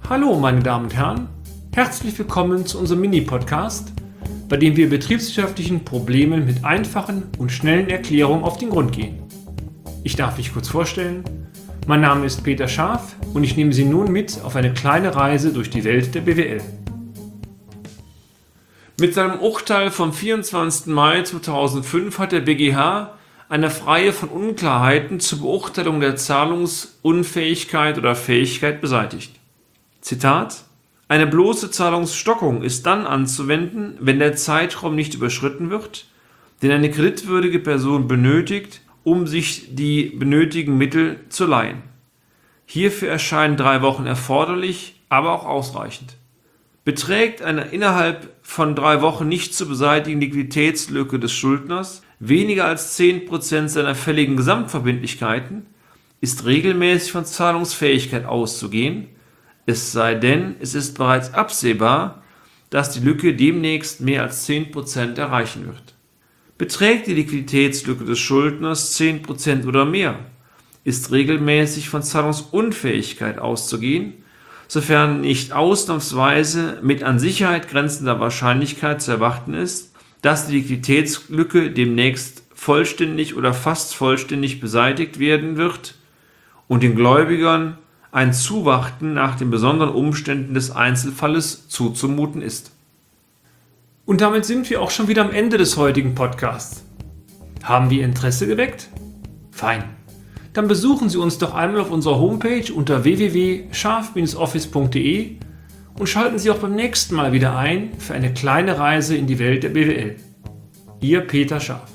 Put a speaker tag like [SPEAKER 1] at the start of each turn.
[SPEAKER 1] Hallo meine Damen und Herren, herzlich willkommen zu unserem Mini-Podcast, bei dem wir betriebswirtschaftlichen Problemen mit einfachen und schnellen Erklärungen auf den Grund gehen. Ich darf mich kurz vorstellen, mein Name ist Peter Scharf und ich nehme Sie nun mit auf eine kleine Reise durch die Welt der BWL. Mit seinem Urteil vom 24. Mai 2005 hat der BGH eine Reihe von Unklarheiten zur Beurteilung der Zahlungsunfähigkeit oder Fähigkeit beseitigt. Zitat: Eine bloße Zahlungsstockung ist dann anzuwenden, wenn der Zeitraum nicht überschritten wird, den eine kreditwürdige Person benötigt, um sich die benötigten Mittel zu leihen. Hierfür erscheinen 3 Wochen erforderlich, aber auch ausreichend. Beträgt eine innerhalb von 3 Wochen nicht zu beseitigende Liquiditätslücke des Schuldners weniger als 10% seiner fälligen Gesamtverbindlichkeiten, ist regelmäßig von Zahlungsfähigkeit auszugehen, es sei denn, es ist bereits absehbar, dass die Lücke demnächst mehr als 10% erreichen wird. Beträgt die Liquiditätslücke des Schuldners 10% oder mehr, ist regelmäßig von Zahlungsunfähigkeit auszugehen, sofern nicht ausnahmsweise mit an Sicherheit grenzender Wahrscheinlichkeit zu erwarten ist, dass die Liquiditätslücke demnächst vollständig oder fast vollständig beseitigt werden wird und den Gläubigern ein Zuwarten nach den besonderen Umständen des Einzelfalles zuzumuten ist. Und damit sind wir auch schon wieder am Ende des heutigen Podcasts. Haben wir Interesse geweckt? Fein. Dann besuchen Sie uns doch einmal auf unserer Homepage unter www.scharf-office.de und schalten Sie auch beim nächsten Mal wieder ein für eine kleine Reise in die Welt der BWL. Ihr Peter Scharf.